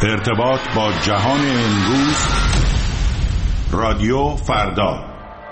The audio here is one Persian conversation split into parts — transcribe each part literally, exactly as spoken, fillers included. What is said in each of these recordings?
ارتباط با جهان امروز. رادیو فردا.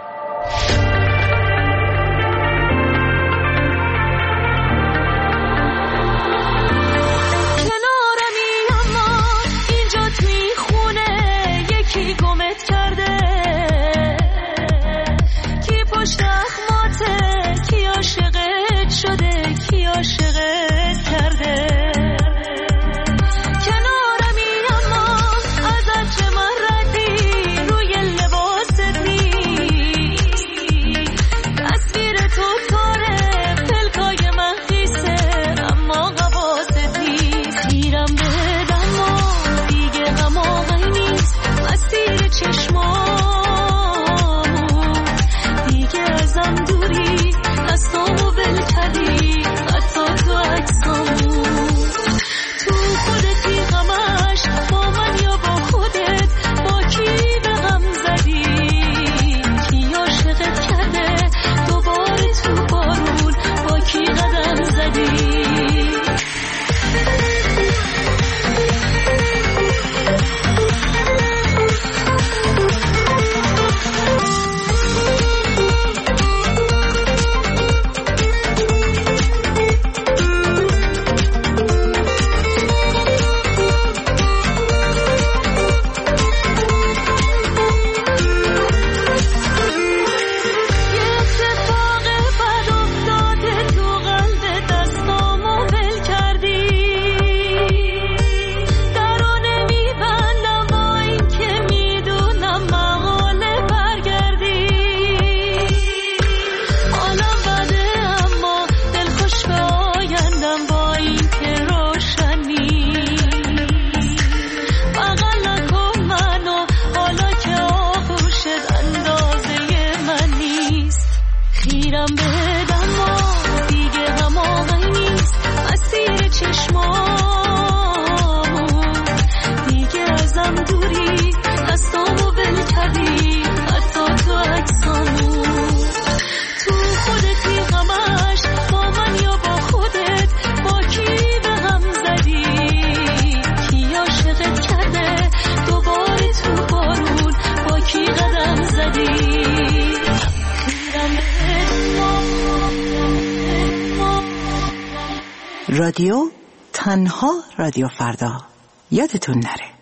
رادیو تنها رادیو فردا. یادتون نره.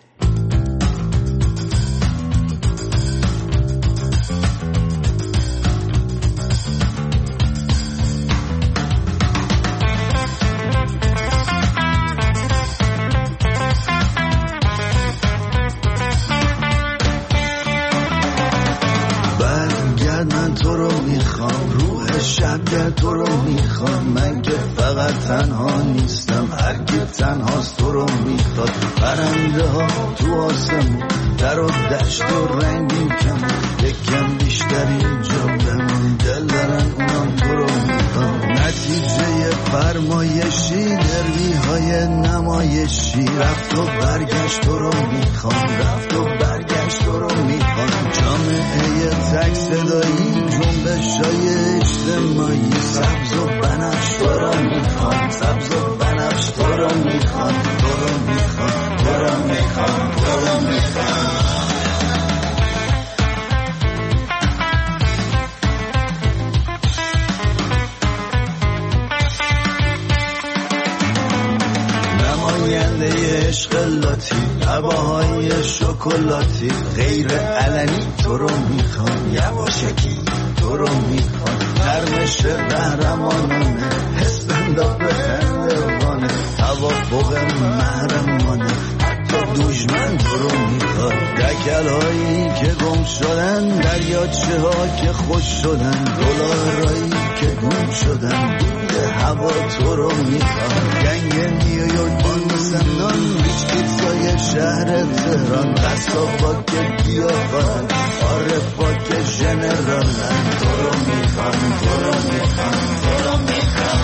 برگرد، من تو رو میخوام، روح شب تو رو میخوام، من که فقط تنها نیستم، هر که تنهاست تو رو میخواد. پرنده ها تو آسمون، در و دشت و رنگین کمون، یکم بیشتر اینجا بمون، دل دارن اونم تو رو میخواد. نتیجه فرمایشی، دروی های نمایشی، رفت و برگشت تو رو میخوام، رفت و برگشت تو رو میخوام. جامعه تک صدایی، جنبش های اجتماعی، سبز و بنفش تو رو میخوام، سبز و بنفش تو رو میخوام، تو رو میخوام، تو رو میخوام، تو رو میخوام. نماینده عشق لاتی، هواهای شکلاتی، غیر علنی تو رو میخوام، یواشکی تو رو میخوام. نرمش قهرمانانه، حس انداز به خندوانه، توافق محرمانه، حتی دوشمن تو رو میخواد. دکل هایی که گم شدن، دریاچه ها که خوش شدن، دلارایی که گم شدن، دود هوا تو رو میخواد. گنگ نیویورک بانسنان، ریچ پیتزای شهر تهران، قصابا که بیافان، عارفا که ژنرالن، تو رو میخوام، تو رو میخوام، تو رو میخوام.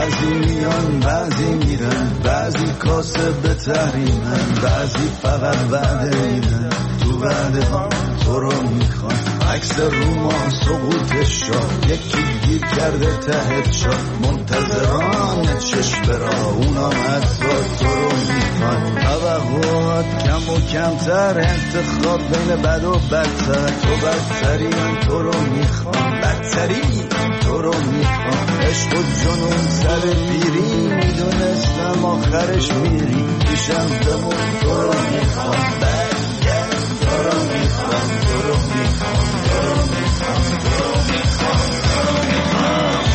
بعضی میان بعضی میرن، بعضی کاسب تحریمن، بعضی فقط وعده میدن، تو وعده ها تو رو میخوان. عکس روما سقوطش شد، یکی گیر کرده تهت شد، منتظران چشم برا اونا حتی تو رو میخوان. توقعات کم و کمتر، انتخاب بین بد و بدتر، تو بدتری تو رو میخوان، بدتری تو رو میخوان. عشق و جنون سر پیری، میدونستم آخرش میری، پیشم بمون تو رو میخوان، برگرد تو رو میخوان، تو رو میخوان، تو رو میخوان، تو رو میخوان، تو رو میخوان.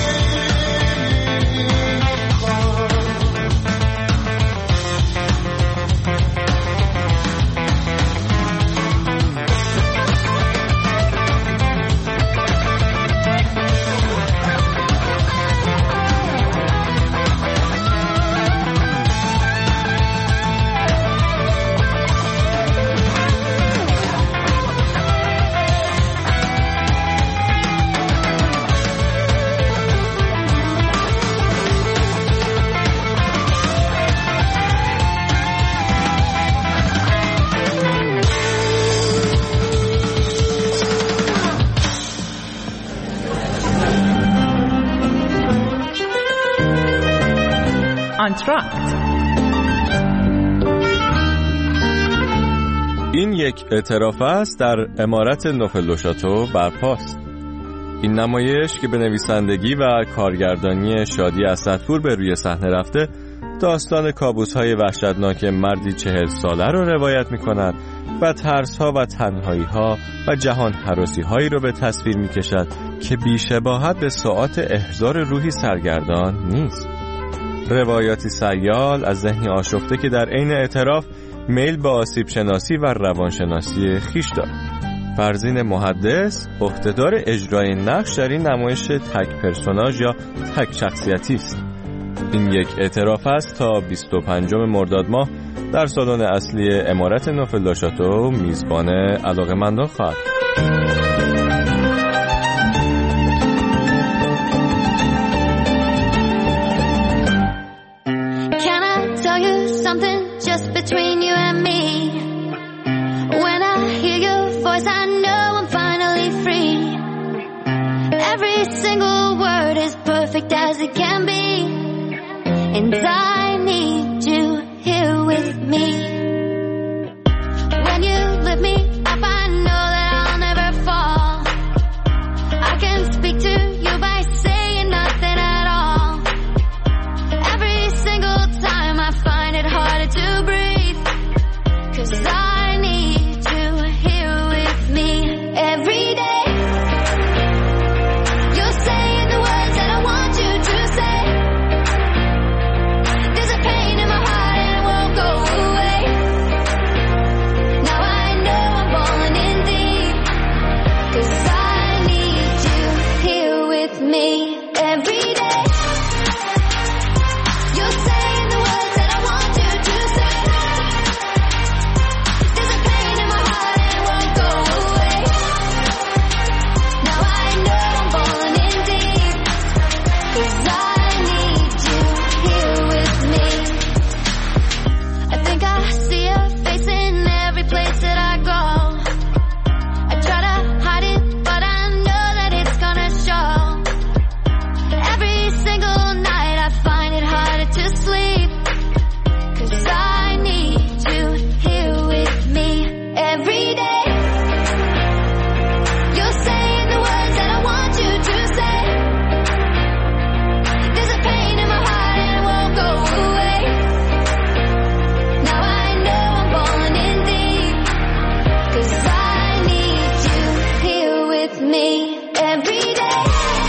این یک اعتراف است در عمارت نوفل دو شاتو برپاست. این نمایش که به نویسندگی و کارگردانی شادی اسدپور به روی صحنه رفته، داستان کابوس‌های وحشتناک مردی چهل ساله رو روایت می‌کند و ترس‌ها و تنهایی‌ها و جهان هراسی‌هایی رو به تصویر می‌کشد که بی‌شباهت به ساعات احضار روحی سرگردان نیست. روایاتی سیال از ذهنی آشفته که در عین اعتراف میل به آسیب شناسی و روانشناسی خیش دارد. فرزین محدث عهده‌دار اجرای نقش در این نمایش تک پرسوناژ یا تک شخصیتی است. این یک اعتراف است تا بیست و پنجم مرداد ماه در سالن اصلی عمارت نوفل دو شاتو میزبان علاقه‌مندان خواهد. Just between you and me. When I hear your voice, I know I'm finally free. Every single word is perfect as it can be, and I need you here with me. When you lift me up, I know that I'll never fall. I can speak to you by saying nothing at all. Every single time I find it harder to breathe, 'cause I need you here with me every day. You're saying the words that I want you to say. There's a pain in my heart and it won't go away. Now I know I'm falling in deep, 'cause I need you here with me every day. You're saying the words that I want you to say. There's a pain in my heart and it won't go away. Now I know I'm falling in deep, 'cause I need you here with me. I think I see your face in every place that I go. I try to hide it, but I know that it's gonna show. Every single night I find it harder to sleep, 'cause I need you here with me every day. You're saying the words that I want you to say. There's a pain in my heart and it won't go away. Now I know I'm falling in deep, 'cause I need you here with me every day.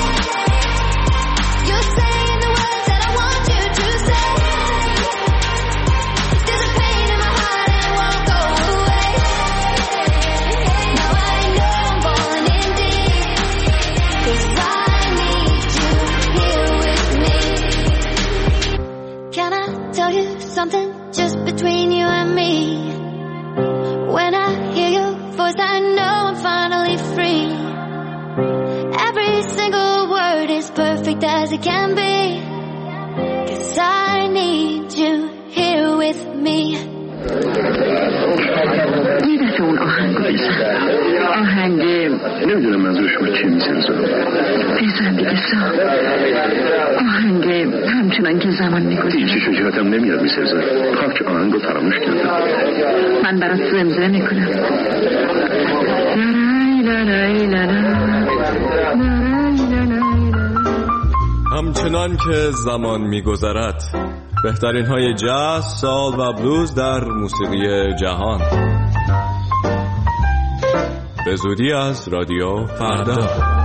You're saying the words that I want you to say. There's a pain in my heart and it won't go away. Now I know I'm falling in deep, 'cause I need you here with me. Can I tell you something just between you and me? When I hear your voice, I know I'm finally free. Every single word is perfect as it can be, 'cause I need you here with me. یه دفعه اون آهنگ بزن. آهنگ نمیدونم منظور شما چی میسنزم. بزن دیگه سا. آهنگ همچنان که زمان میگذره. هیچی شجاعتم نمیاد میسنزم. خاک آهنگ رو فراموش کردم. من برات زمزمه میکنم. همچنان که زمان میگذرد، بهترین های جاز، سال و بلوز در موسیقی جهان. به زودی از رادیو فردا.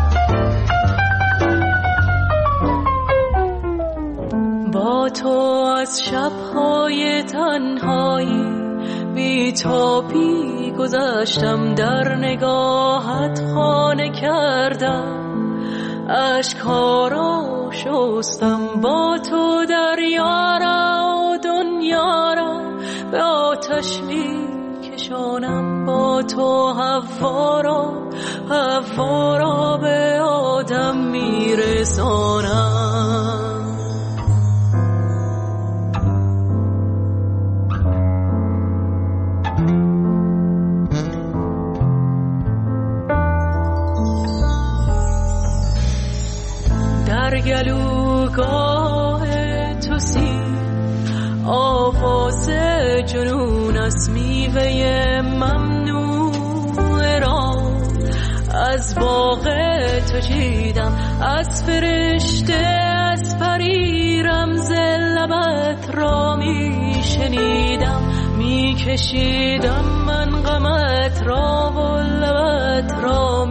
با تو از شب‌های تنهایی بی تو بی گذشتم، در نگاهت خانه کردم، اشک‌ها را شستم، با تو دریا را و دنیا را به آتش می کشانم، با تو هوا را هوا را به آدم می رسانم. در گلوگاه تو سیر آواز جنون است، میوه ممنوع را از باغ تو چیدم، از فرشته از پری رمز لبت را میشنیدم، میکشیدم من غمت را و لبت را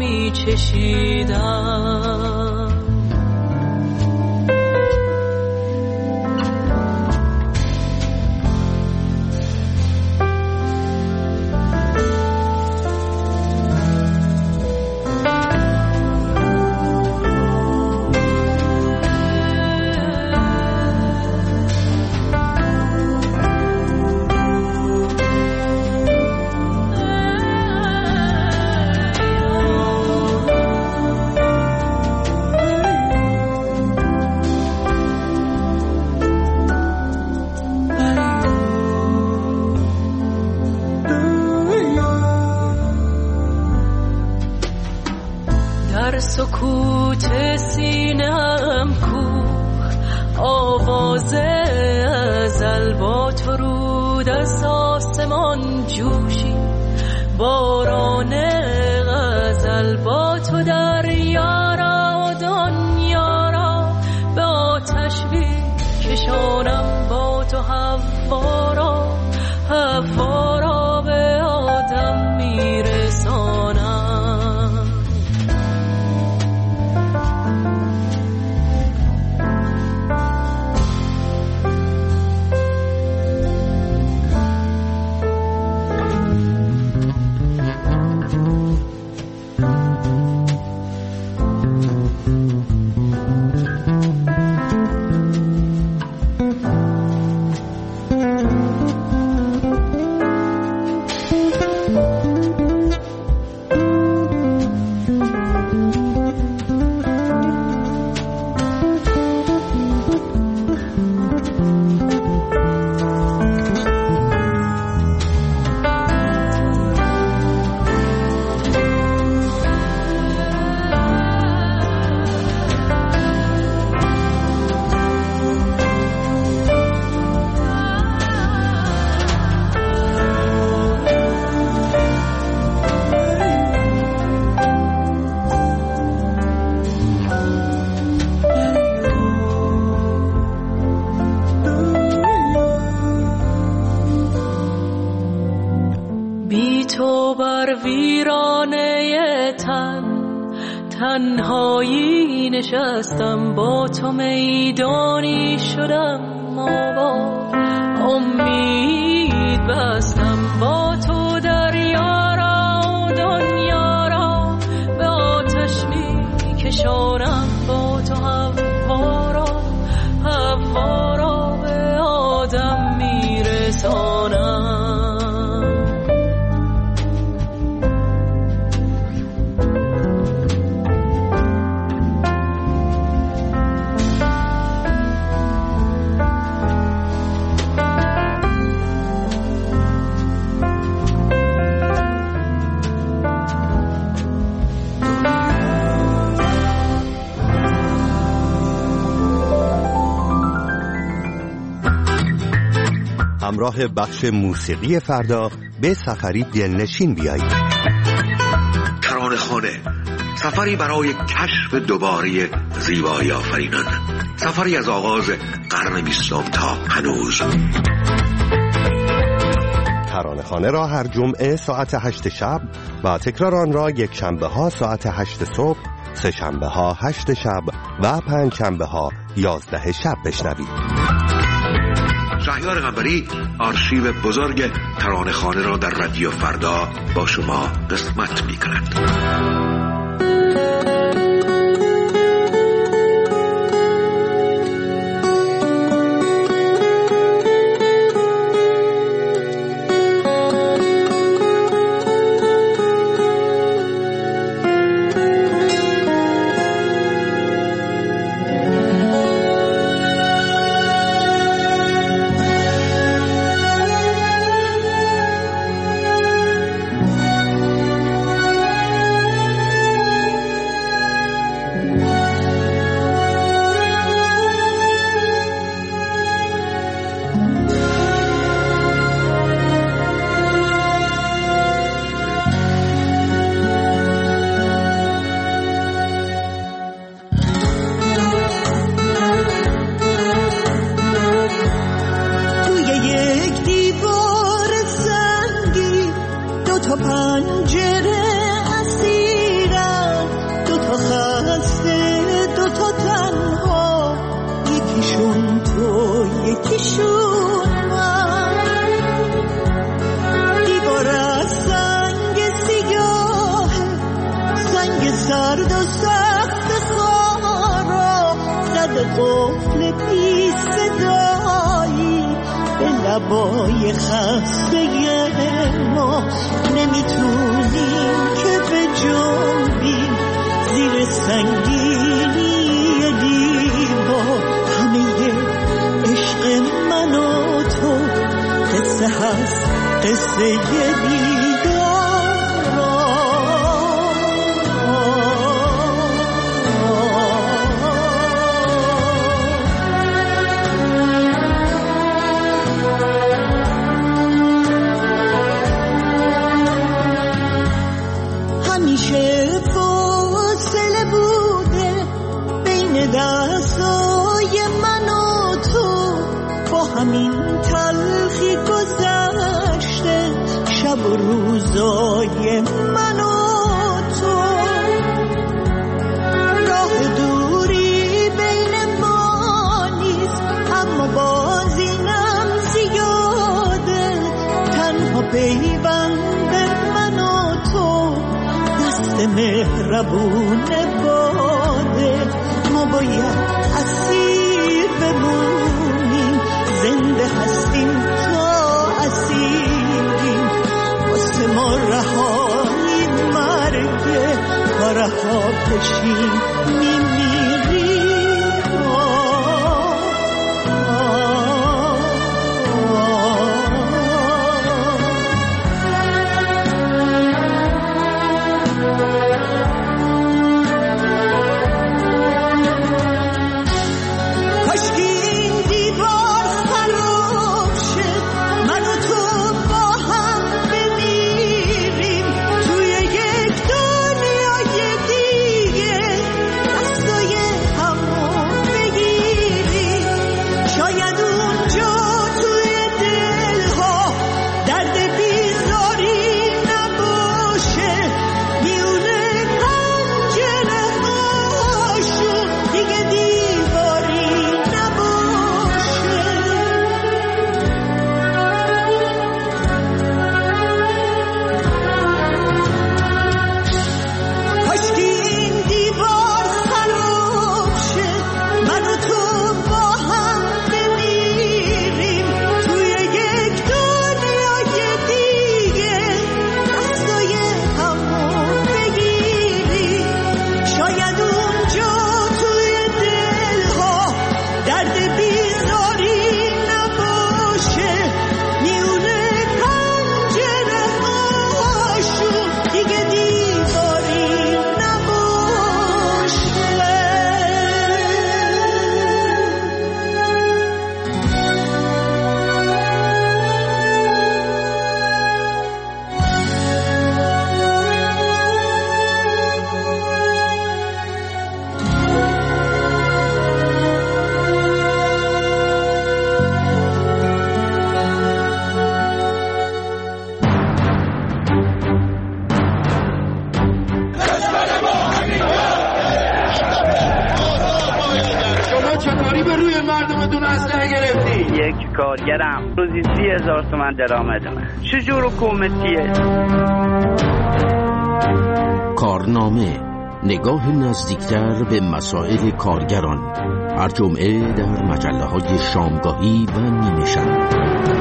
میچشیدم. در سکوت سینه‌ام کوه آواز ازل، با تو رود از آسمان جوشی باران غزل، با تو دریا را و دنیا را به آتش می‌کشانم، با تو هوا را هوا را به آدم میرسانم. تنهایی نشستم، با تو میدانی شدم آباد، امید بستم، با تو دریا را و دنیا را به آتش می کشانم، با تو هوا را هوا را به آدم می رسانم. همراه بخش موسیقی فردا به سفری دلنشین بیایید. ترانه‌خانه، سفری برای کشف دوباره زیبایی آفرینان، سفری از آغاز قرن بیستم تا هنوز. ترانه‌خانه را هر جمعه ساعت هشت شب و تکرار آن را یک شنبه ها ساعت هشت صبح، سه شنبه ها هشت شب و پنج شنبه ها یازده شب بشنوید. شهریار قنبری آرشیو بزرگ ترانه‌خانه را در رادیو فردا با شما قسمت می‌کند. لبای خسته ما نمیتونیم که به جنبیم زیر سنگینی دیوار. همه عشق من و تو قصه هست، قصه دیدار. همین تلخی گذشته شب و روزای من و تو. راه دوری بین ما نیست اما باز اینم زیاده. تنها پیوند من و تو دست مهربون باده. ما باید اسیر بمونیم، زنده هستیم تا اسیریم. واسه ما رهایی مرگه و رها بشیم میمیریم. چطوری به روی مردمتون اسلحه گرفتی؟ یک کارگرم روزی سی هزار تومن درآمد داره. چجور حکومتیه؟ کارنامه، نگاه نزدیکتر به مسائل کارگران، هر جمعه در مجله های شامگاهی و نیمه شب.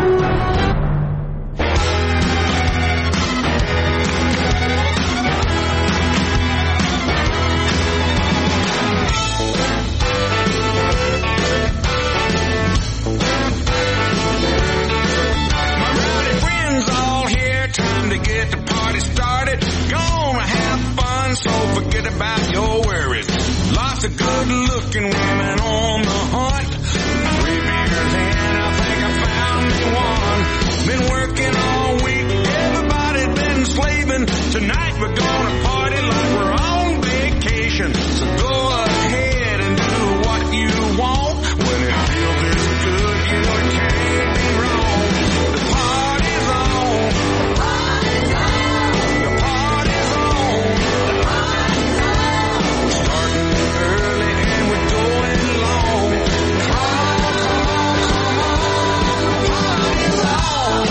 Tonight we're gonna party like we're on vacation. So go ahead and do what you want. When it feels this good, you know it can't be wrong. The party's on. The party's on. The party's on. The party's on. We're starting early and we're going long. Come on, come on, come on. The party's on.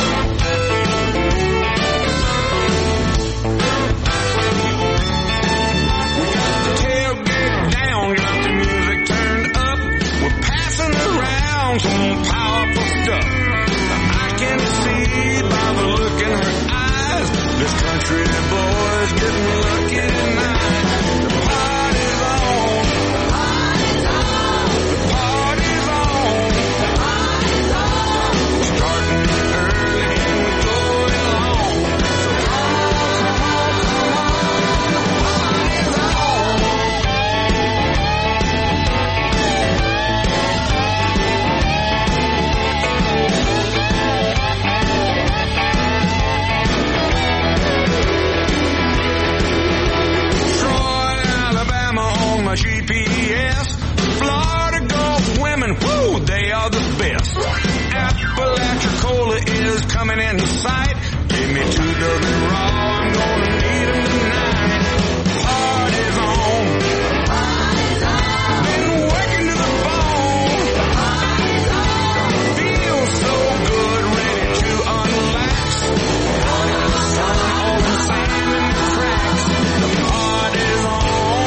Some powerful stuff. I can see by the look in her eyes, this country boy's getting lucky tonight. The party's on. The party's on. The party's on. The party's on. We're starting early and we're going long. So come on, come on, come on. The party's on. My G P S, Florida Gulf women, whoo, they are the best. Appalachia Cola is coming in sight. Give me two dozen raw, I'm gonna need them tonight. Party's on. Party's on. Been working to the bone. Party's on. Feel so good, ready to unlax. Under the sun, on the sand and the tracks. The party's on.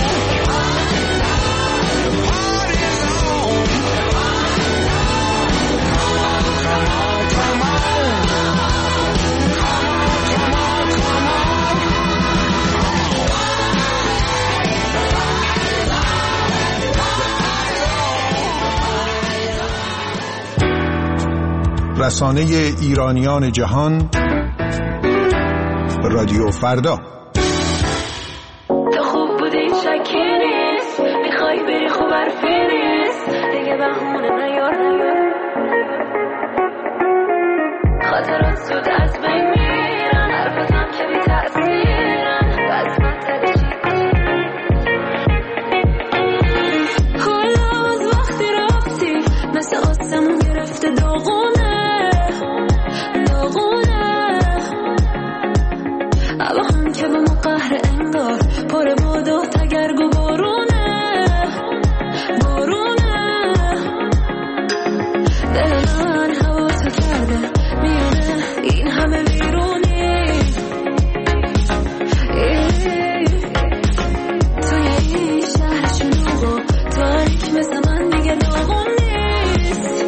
رسانه ایرانیان جهان، رادیو فردا. تو خوب بودی شکی نیست، میخوای بری خوب حرفی نیست، دیگه بهونه نیار نیار. خاطرات زود از بین میرن، حرفتم که بی تأثیرن، بس من تلشی حالا از وقتی رفتی مثل آسمون گرفته داغونه هم که به ما قهر انگار پر باد و تگرگ و بارونه بارونه دل من هوا تو کرده میونه این همه بیرونی توی این شهر شلوغ و تاریک مثل من دیگه داغون نیست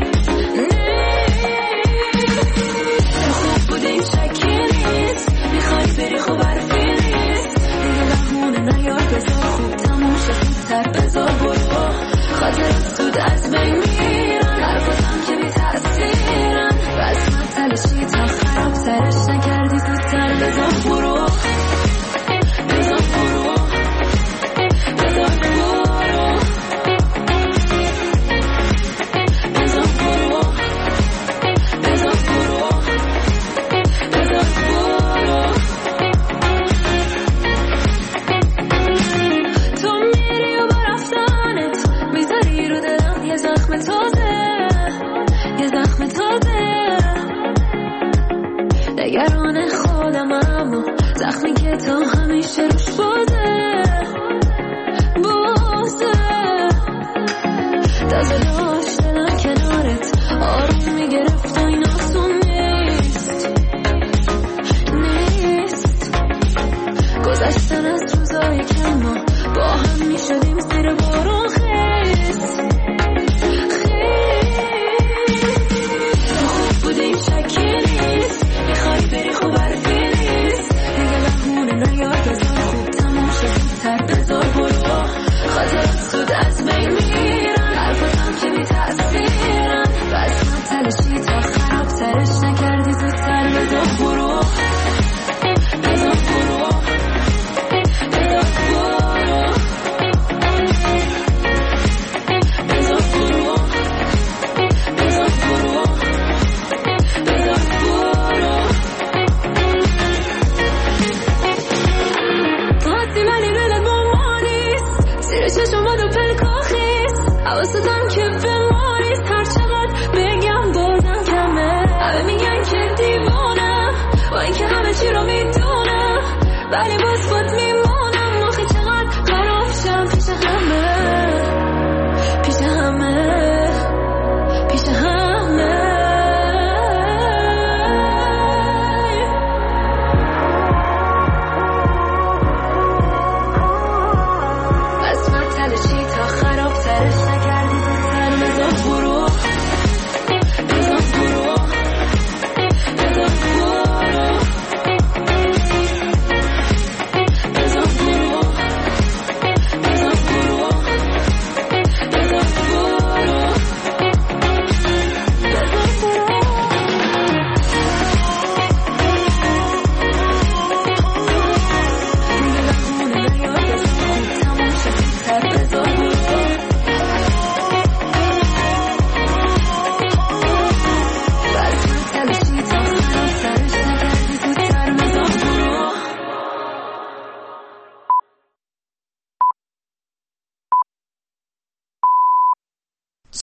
خوب بودیم شکی نیست میخوای بری خوب حرفی نیست دیگه بهونه نیار بذار خوب تموم شه زودتر بذار برو خاطرات زود از بین میرن حرفاتم که بی تأثیرن بس من تلشی تا خراب سرش نکردی زودتر بذار برو بذار برو بذار برو بذار برو بذار برو بذار برو تو میری و با رفتنت میذاری رو دلم یه زخم تازه یه زخم تازه نگران خودم اما زخمی که تا همیشه روش بازه بازه تازه داشت دلم کنارت آروم میگرفت و این آسون نیست نیست گذشتن از روزایی که ما با هم میشدیم زیر بارون خیست خیست خوب بودیم شکی نیست میخوای بری خوب حرفی نیست دیگه بهونه نیار بذار خوب تموم شد زودتر بذار برو خاطرات زود از بین میرن حرفاتم که بی تأثیرن بس من تلشی تا خراب ترش نکردی زودتر بذار برو بذار برو بذار برو بذار برو بذار برو بذار برو وقتی منی دلت با ما نیست زیر چشمات و پلکا خیست حواستم که به ما نیست هر چقدر بگم بازم کمه همه میگن که دیوانم با اینکه همه چی رو میدونم ولی باز